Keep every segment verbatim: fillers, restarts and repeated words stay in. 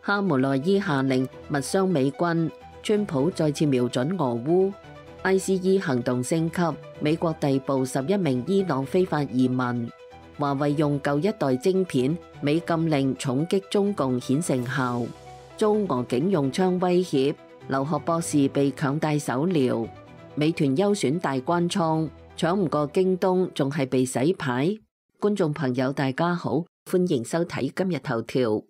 哈梅內伊下令密傷美軍，川普再次瞄準俄烏。I C E 行動升級，美國逮捕十一名伊朗非法移民。華為用舊一代晶片，美禁令重擊中共顯成效。遭俄警用槍威脅，留學博士被強帶手鐐。美團優選大關倉，搶唔過京東，仲係被洗牌。觀眾朋友大家好，歡迎收睇今日頭條。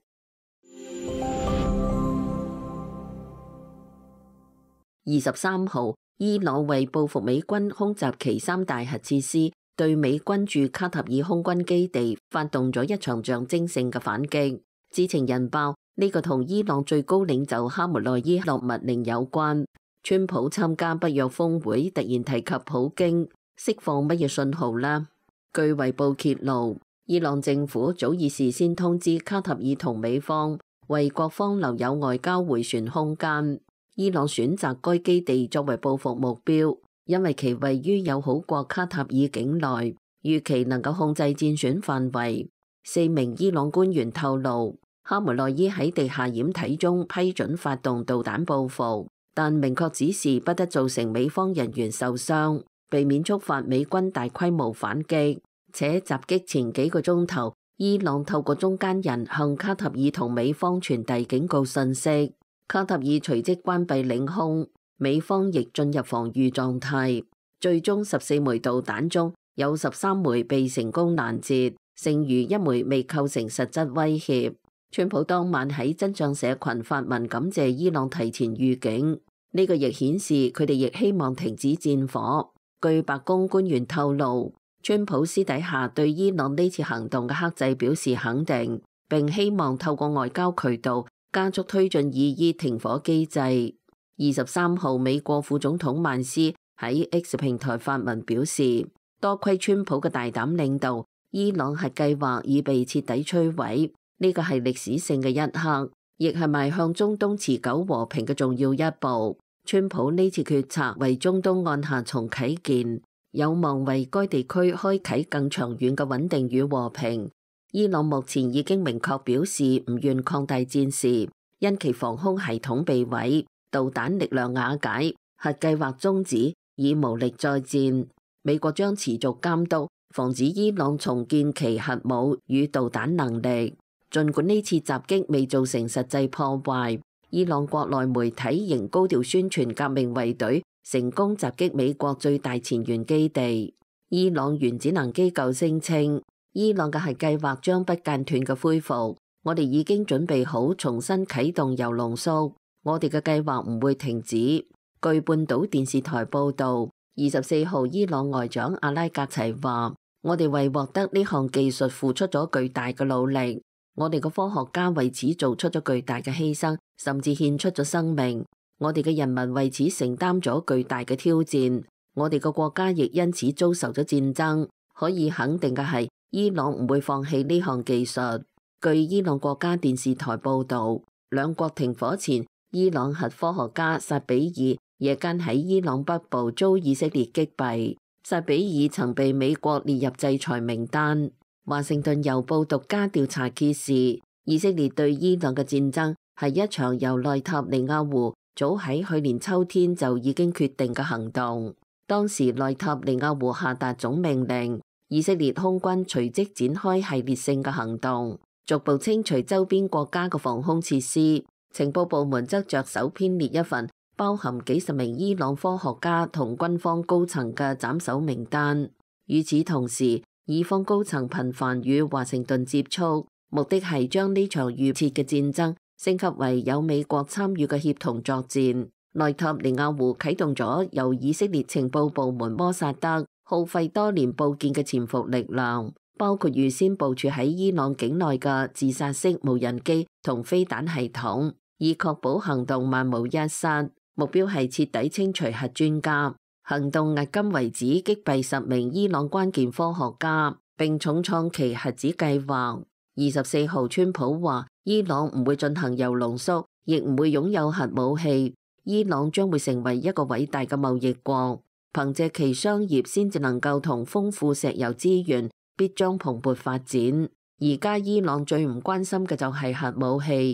二十三號，伊朗為報復美軍空襲其三大核設施，對美軍駐卡塔爾空軍基地發動咗一場象徵性嘅反擊。知情人爆，呢、這個同伊朗最高領袖哈梅內伊落密令有關。川普參加北約峰會，突然提及普京，釋放乜嘢信號呢？據衛報揭露，伊朗政府早已事先通知卡塔爾同美方，為各方留有外交迴旋空間。伊朗選擇該基地作為報復目標，因為其位於友好國卡塔爾境內，預期能夠控制戰選範圍。四名伊朗官員透露，哈梅內伊喺地下掩體中批准發動導彈報復，但明確指示不得造成美方人員受傷，避免觸發美軍大規模反擊。且襲擊前幾個鐘頭，伊朗透過中間人向卡塔爾同美方傳遞警告信息。卡塔爾隨即關閉領空，美方亦進入防禦狀態。最終十四枚導彈中有十三枚被成功攔截，剩餘一枚未構成實質威脅。川普當晚喺真相社群發文感謝伊朗提前預警，呢、這個亦顯示佢哋亦希望停止戰火。據白宮官員透露，川普私底下對伊朗呢次行動嘅克制表示肯定，並希望透過外交渠道加速推進以伊停火機制。二十三號，美國副總統曼斯喺 X 平台發文表示，多虧川普嘅大膽領導，伊朗核計劃已被徹底摧毀。呢個係歷史性嘅一刻，亦係邁向中東持久和平嘅重要一步。川普呢次決策為中東按下重啟鍵，有望為該地區開啟更長遠嘅穩定與和平。伊朗目前已經明確表示唔願擴大戰事，因其防空系統被毀，導彈力量瓦解，核計劃終止，已無力再戰。美國將持續監督，防止伊朗重建其核武與導彈能力。儘管呢次襲擊未造成實際破壞，伊朗國內媒體仍高調宣傳革命衛隊成功襲擊美國最大前沿基地。伊朗原子能機構聲稱，伊朗嘅核計劃將不間斷嘅恢復，我哋已經準備好重新啟動鈾濃縮，我哋嘅計劃唔會停止。據半島電視台報導，二十四號伊朗外長阿拉格齊話，我哋為獲得呢項技術付出咗巨大嘅努力，我哋嘅科學家為此做出咗巨大嘅犧牲，甚至獻出咗生命，我哋嘅人民為此承擔咗巨大嘅挑戰，我哋嘅國家亦因此遭受咗戰爭。可以肯定嘅係，伊朗唔會放棄呢項技術。據伊朗國家電視台報導，兩國停火前，伊朗核科學家薩比爾夜間喺伊朗北部遭以色列擊斃。薩比爾曾被美國列入制裁名單。華盛頓郵報獨家調查揭示，以色列對伊朗嘅戰爭係一場由內塔尼亞胡早喺去年秋天就已經決定嘅行動。當時內塔尼亞胡下達總命令，以色列空軍隨即展開系列性嘅行動，逐步清除周邊國家嘅防空設施。情報部門則着手編列一份包含幾十名伊朗科學家同軍方高層嘅斬首名單。與此同時，以方高層頻繁與華盛頓接觸，目的係將呢場預設嘅戰爭升級為有美國參與嘅協同作戰。內塔尼亞胡啟動咗由以色列情報部門摩薩德耗費多年佈建嘅潛伏力量，包括預先部署喺伊朗境內嘅自殺式無人機同飛彈系統，以確保行動萬無一失。目標係徹底清除核專家。行動迄今為止擊斃十名伊朗關鍵科學家，並重創其核子計劃。二十四號，川普話伊朗唔會進行鈾濃縮，亦唔會擁有核武器。伊朗將會成為一個偉大嘅貿易國。憑借其商業先至能夠同豐富石油資源，必將蓬勃發展。而家伊朗最唔關心嘅就係核武器。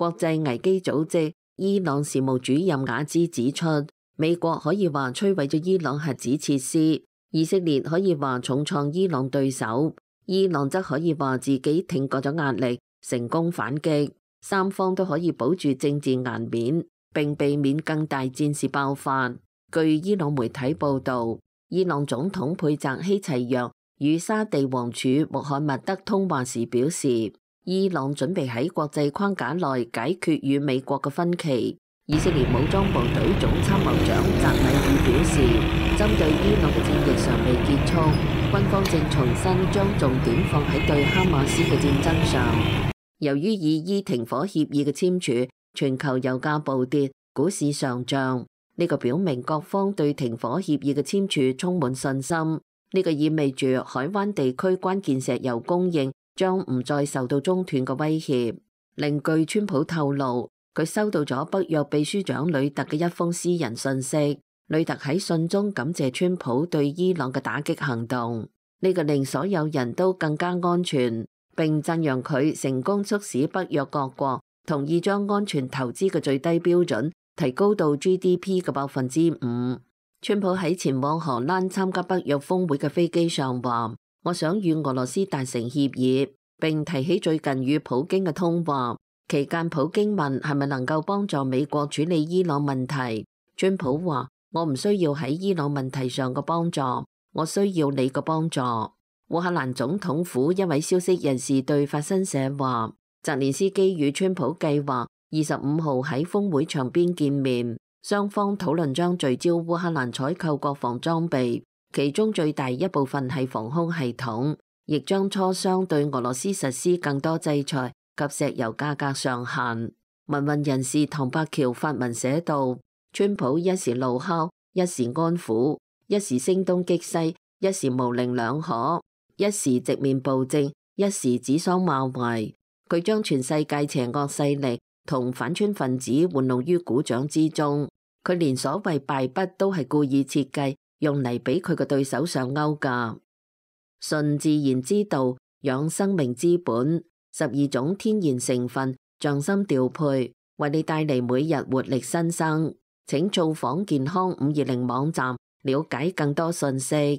國際危機組織伊朗事務主任雅茲指出，美國可以話摧毀咗伊朗核子設施，以色列可以話重創伊朗對手，伊朗則可以話自己挺過咗壓力，成功反擊，三方都可以保住政治顏面，並避免更大戰事爆發。據伊朗媒體報導，伊朗總統佩澤希齊揚與沙地王儲穆罕默德通話時表示，伊朗準備喺國際框架內解決與美國嘅分歧。以色列武裝部隊總參謀長扎米爾表示，針對伊朗嘅戰役尚未結束，軍方正重新將重點放喺對哈馬斯嘅戰爭上。由於以伊停火協議嘅簽署，全球油價暴跌，股市上漲。呢個表明各方對停火協議嘅簽署充滿信心。呢個意味住海灣地區關鍵石油供應將唔再受到中斷嘅威脅。另據川普透露，佢收到咗北約秘書長呂特嘅一封私人信息。呂特喺信中感謝川普對伊朗嘅打擊行動，呢個令所有人都更加安全，並讚揚佢成功促使北約各國同意將安全投資嘅最低標準提高到 G D P 嘅百分之五。川普喺前往荷蘭參加北約峰會嘅飛機上話：我想與俄羅斯達成協議，並提起最近與普京嘅通話。期間，普京問係咪能夠幫助美國處理伊朗問題。川普話：我唔需要喺伊朗問題上嘅幫助，我需要你嘅幫助。烏克蘭總統府一位消息人士對法新社話：澤連斯基與川普計劃二十五號喺峰會場邊見面，雙方討論將聚焦烏克蘭採購國防裝備，其中最大一部分係防空系統，亦將磋商對俄羅斯實施更多制裁及石油價格上限。民運人士唐伯橋發文寫道：川普一時怒敲，一時安撫，一時聲東擊西，一時模棱兩可，一時直面暴政，一時指桑罵槐。佢將全世界邪惡勢力同反川分子玩弄於股掌之中。佢連所謂敗筆都係故意設計，用嚟俾佢嘅對手上鈎㗎。順自然之道，養生命之本。十二種天然成分，匠心調配，為你帶嚟每日活力新生。請造訪健康五二零網站，了解更多信息。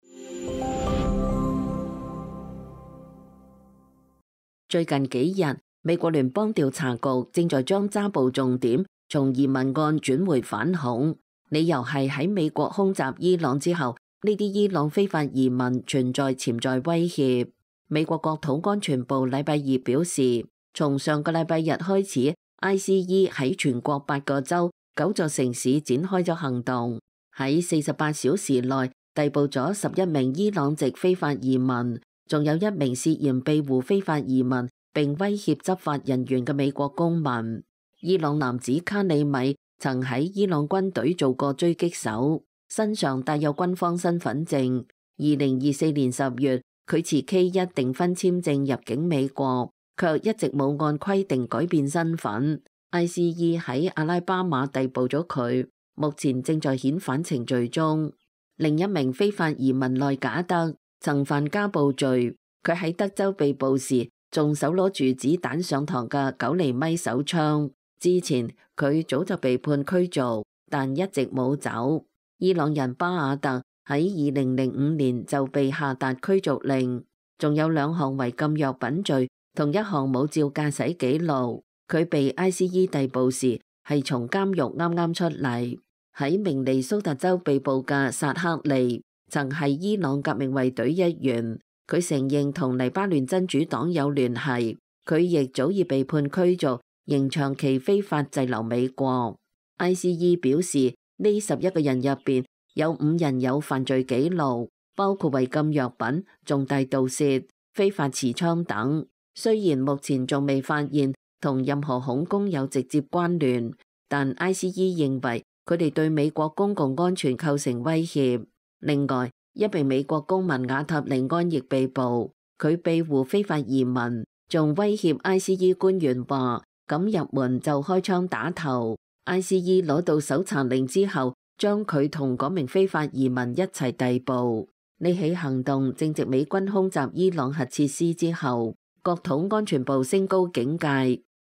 最近幾日，美國聯邦調查局正在將抓捕重點從移民案轉回反恐，理由係喺美國空襲伊朗之後，呢啲伊朗非法移民存在潛在威脅。美國國土安全部禮拜二表示，從上個禮拜日開始 ，I C E 喺全國八個州、九座城市展開咗行動，喺四十八小時內逮捕咗十一名伊朗籍非法移民，仲有一名涉嫌庇護非法移民並威脅執法人員嘅美國公民。伊朗男子卡里米曾喺伊朗軍隊做過狙擊手，身上帶有軍方身份證。二零二四年十月，佢持 K 一訂婚簽證入境美國，卻一直冇按規定改變身份。I C E 喺阿拉巴馬逮捕咗佢，目前正在遣返程序中。另一名非法移民內賈德曾犯家暴罪，佢喺德州被捕時，仲手攞住子彈上膛嘅九厘米手槍。之前佢早就被判驅逐，但一直冇走。伊朗人巴雅特喺二零零五年就被下達驅逐令，仲有兩項違禁藥品罪同一項冇照駕駛記錄。佢被 I C E 逮捕時係從監獄啱啱出嚟。喺明尼蘇達州被捕嘅薩克利曾係伊朗革命衛隊一員，佢承認同黎巴嫩真主黨有聯繫。佢亦早已被判驅逐，仍長期非法滯留美國。I C E 表示，呢十一個人入邊有五人有犯罪記錄，包括違禁藥品、重大盜竊、非法持槍等。雖然目前仲未發現同任何恐攻有直接關聯，但 I C E 認為佢哋對美國公共安全構成威脅。另外，一名美國公民亞塔利安亦被捕，佢庇護非法移民，仲威脅 I C E 官員話：咁入門就開槍打頭。I C E 攞到搜查令之後，將佢同嗰名非法移民一齊逮捕。呢起行動正值美軍空襲伊朗核設施之後，國土安全部升高警戒。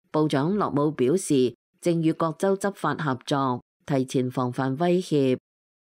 部長洛姆表示，正與各州執法合作，提前防範威脅。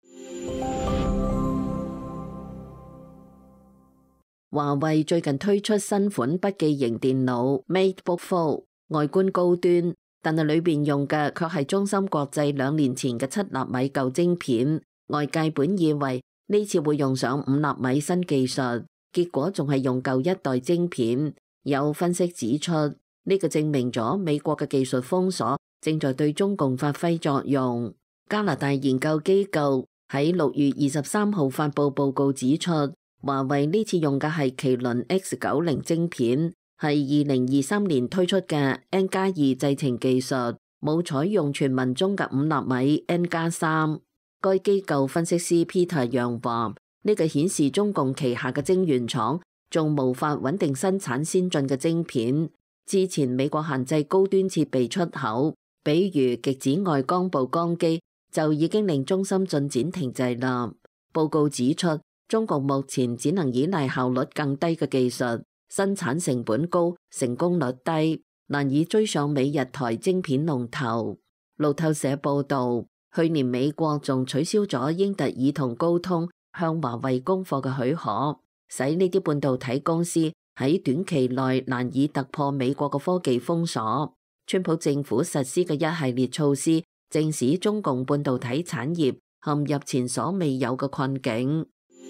華為最近推出新款筆記型電腦 MateBook Fold， 外觀高端，但係裏邊用嘅卻係中芯國際兩年前嘅七納米舊晶片。外界本以為呢次會用上五納米新技術，結果仲係用舊一代晶片。有分析指出，呢、這個證明咗美國嘅技術封鎖正在對中共發揮作用。加拿大研究機構喺六月二十三號發佈報告指出，華為呢次用嘅係麒麟 X 九十 晶片，係二零二三年推出嘅 N 加二製程技術，冇採用傳聞中嘅五納米 N 加三。該機構分析師 Peter 楊話：呢個顯示中共旗下嘅晶圓廠仲無法穩定生產先進嘅晶片。之前美國限制高端設備出口，比如極紫外光曝光機，就已經令中芯進展停滯啦。報告指出，中國目前只能依賴效率更低嘅技術，生產成本高，成功率低，難以追上美日台晶片龍頭。路透社報導，去年美國仲取消咗英特爾同高通向華為供貨嘅許可，使呢啲半導體公司喺短期內難以突破美國嘅科技封鎖。川普政府實施嘅一系列措施，正使中共半導體產業陷入前所未有嘅困境。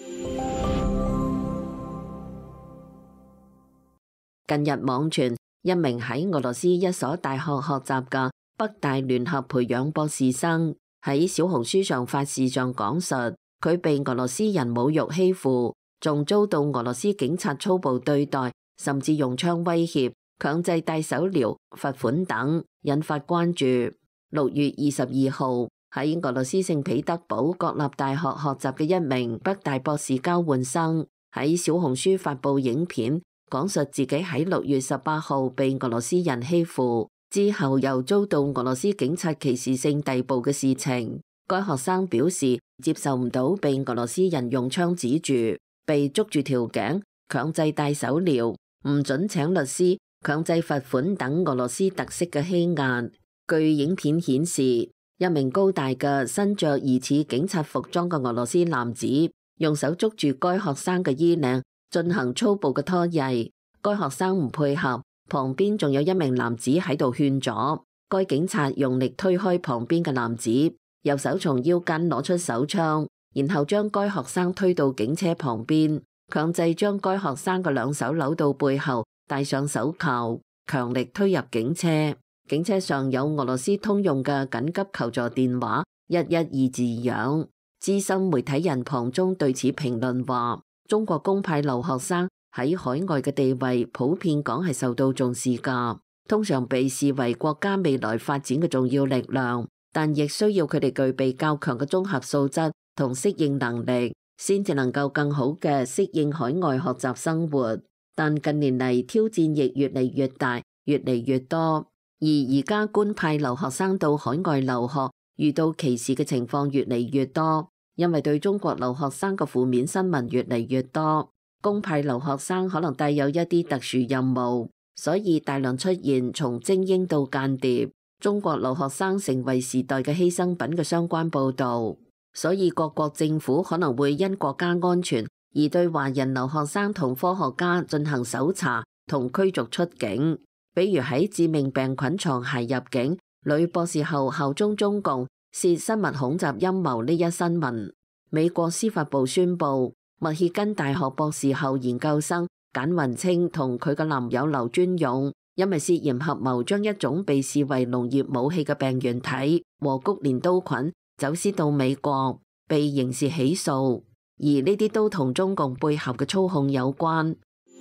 近日網傳一名喺俄羅斯一所大學學習嘅北大聯合培養博士生喺小紅書上發視像講述，佢被俄羅斯人侮辱欺負，仲遭到俄羅斯警察粗暴對待，甚至用槍威脅、強制戴手鐐、罰款等，引發關注。六月二十二號喺俄羅斯聖彼得堡國立大學學習嘅一名北大博士交換生喺小紅書發布影片，講述自己喺六月十八號被俄羅斯人欺負，之後又遭到俄羅斯警察歧視性逮捕嘅事情。該學生表示接受唔到被俄羅斯人用槍指住，被捉住條頸，強制戴手鐐，唔准請律師，強制罰款等俄羅斯特色嘅欺壓。據影片顯示，一名高大嘅身着疑似警察服裝嘅俄羅斯男子用手捉住該學生嘅衣領，進行粗暴嘅拖曳。該學生唔配合，旁邊仲有一名男子喺度勸阻。該警察用力推開旁邊嘅男子，右手從腰間攞出手槍，然後將該學生推到警車旁邊，強制將該學生嘅兩手扭到背後，戴上手銬，強力推入警車。警車上有俄羅斯通用嘅緊急求助電話一一二字樣。資深媒體人龐中對此評論話：中國公派留學生喺海外嘅地位普遍講係受到重視㗎，通常被視為國家未來發展嘅重要力量，但亦需要佢哋具備較強嘅綜合素質同適應能力，先至能夠更好嘅適應海外學習生活。但近年嚟挑戰亦越嚟越大，越嚟越多。而而家官派留學生到海外留學，遇到歧視嘅情況越嚟越多，因為對中國留學生嘅負面新聞越嚟越多。公派留學生可能帶有一啲特殊任務，所以大量出現從精英到間諜，中國留學生成為時代嘅犧牲品嘅相關報導。所以各國政府可能會因國家安全而對華人留學生同科學家進行搜查同驅逐出境。比如喺致命病菌藏骸入境，女博士後效忠中共，涉生物恐襲陰謀呢一新聞。美國司法部宣布，密歇根大學博士後研究生簡雲清同佢嘅男友劉尊勇，因為涉嫌合謀將一種被視為農業武器嘅病原體和谷連刀菌走私到美國，被刑事起訴，而呢啲都同中共背後嘅操控有關。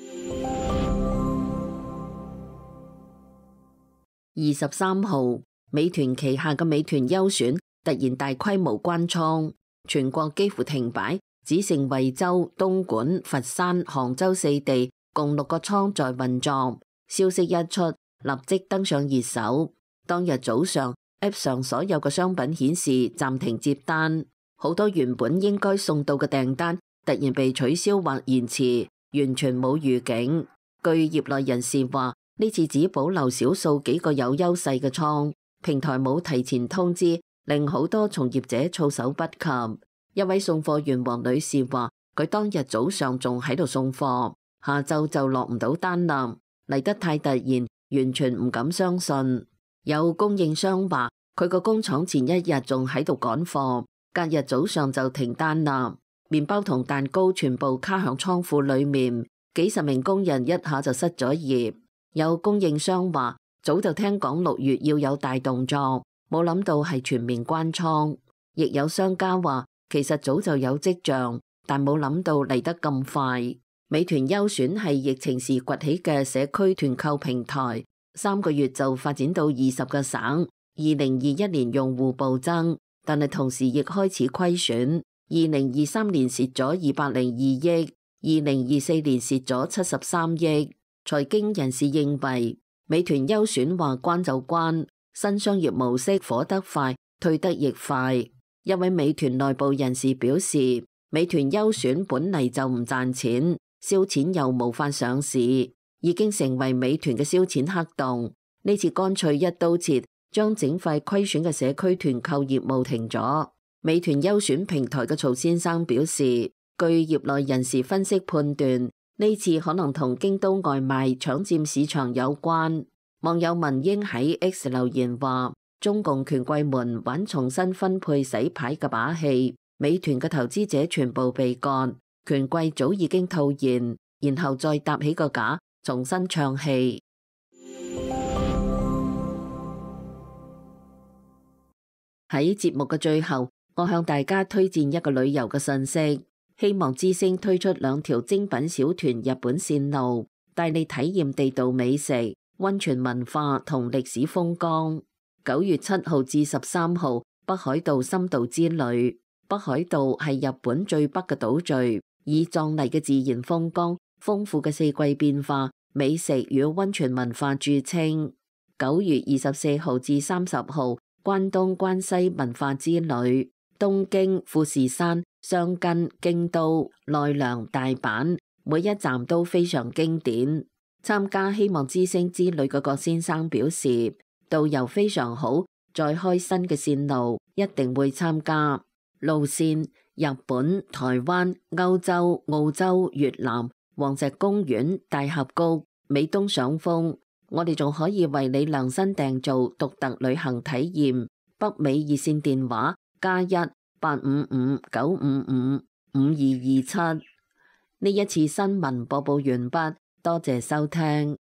二十三號，美團旗下嘅美團優選突然大規模關倉，全國幾乎停擺，只剩惠州、東莞、佛山、杭州四地共六個倉在運作。消息一出，立即登上熱搜。當日早上 App 上所有嘅商品顯示暫停接單，好多原本應該送到嘅訂單突然被取消或延遲，完全冇預警。據業內人士話， 呢次只保留少數幾個有優勢嘅倉，平台冇提前通知，令好多從業者措手不及。一位送貨員黃女士話，佢當日早上仲喺度送貨，下晝就落唔到單啦，嚟得太突然，完全唔敢相信。有供應商話，佢個工廠前一日仲喺度趕貨，隔日早上就停單啦，麵包同蛋糕全部卡響倉庫裏面，幾十名工人一下就失咗業。有供應商話，早就聽講六月要有大動作，冇諗到係全面關倉。亦有商家話，其實早就有跡象，但冇諗到嚟得咁快。美團優選係疫情時崛起嘅社區團購平台，三個月就發展到二十個省。二零二一年用戶暴增，但係同時亦開始虧損。二零二三年蝕咗二百零二億，二零二四年蝕咗七十三億。財經人士認為，美團優選話關就關，新商業模式火得快，退得亦快。一位美團內部人士表示，美團優選本嚟就唔賺錢，燒錢又無法上市，已經成為美團嘅燒錢黑洞。呢次乾脆一刀切，將整塊虧損嘅社區團購業務停咗。美團優選平台嘅曹先生表示，據業內人士分析判斷，呢次可能同京東外賣搶佔市場有關。網友文英喺 X 留言話，中共權貴們玩重新分配洗牌嘅把戲，美團嘅投資者全部被割，權貴早已經套現，然後再搭起個架，重新唱戲。喺節目嘅最後，我向大家推薦一個旅遊嘅信息，希望之星推出兩條精品小團日本線路，帶你體驗地道美食、溫泉文化同歷史風光。九月七號至十三號，北海道深度之旅。北海道係日本最北嘅島嶼，以壯麗嘅自然風光、豐富嘅四季變化、美食與溫泉文化著稱。九月二十四號至三十號，關東關西文化之旅。東京、富士山、箱根、京都、奈良、大阪，每一站都非常經典。參加希望之星之旅嘅郭先生表示，導遊非常好，再開新嘅線路一定會參加。路線：日本、台灣、歐洲、澳洲、越南、黃石公園、大峽谷、美東賞楓。我哋仲可以為你量身訂做獨特旅行體驗。北美熱線電話加一八五五九五五五二二七。呢一次新聞播報完畢，多謝收聽。